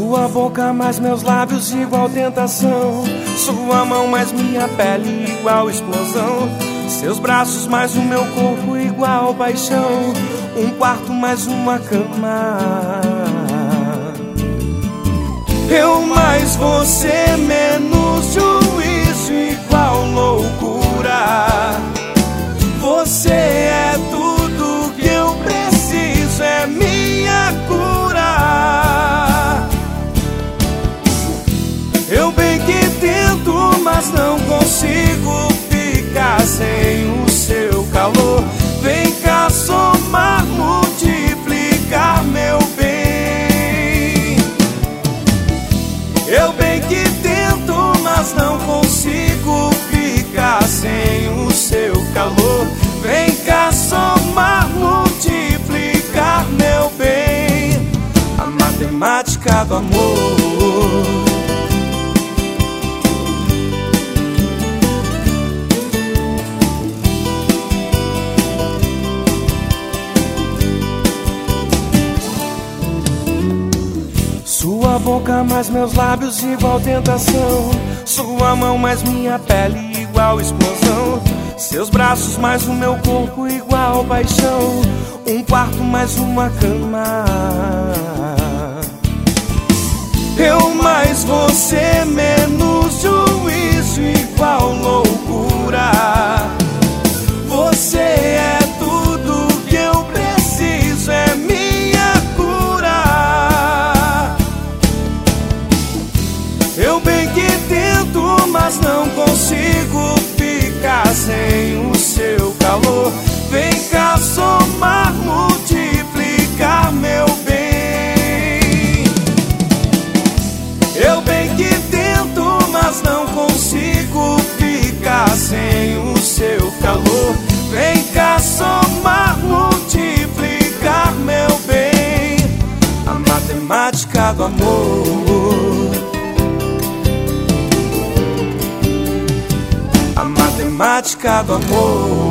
Sua boca mais meus lábios igual tentação, sua mão mais minha pele igual explosão, seus braços mais o meu corpo igual paixão, um quarto mais uma cama. Eu mais você menos juízo igual loucura. Você é tudo que eu preciso, é minha cura. Eu bem que tento, mas não consigo ficar sem o seu calor. Vem cá somar, multiplicar meu bem. Eu bem que tento, mas não consigo ficar sem o seu calor. Vem cá somar, multiplicar meu bem. A matemática do amor. Sua boca mais meus lábios igual tentação, sua mão mais minha pele igual explosão, seus braços mais o meu corpo igual paixão, um quarto mais uma cama. Eu mais você menos juízo igual loucura. Você é tudo que eu preciso, é minha cura. Eu bem que tento, mas não consigo ficar sem o seu calor. Vem cá somar, multiplicar meu bem. Eu bem que tento, mas não consigo ficar sem o seu calor. Vem cá somar, multiplicar meu bem. A matemática do amor. A matemática do amor.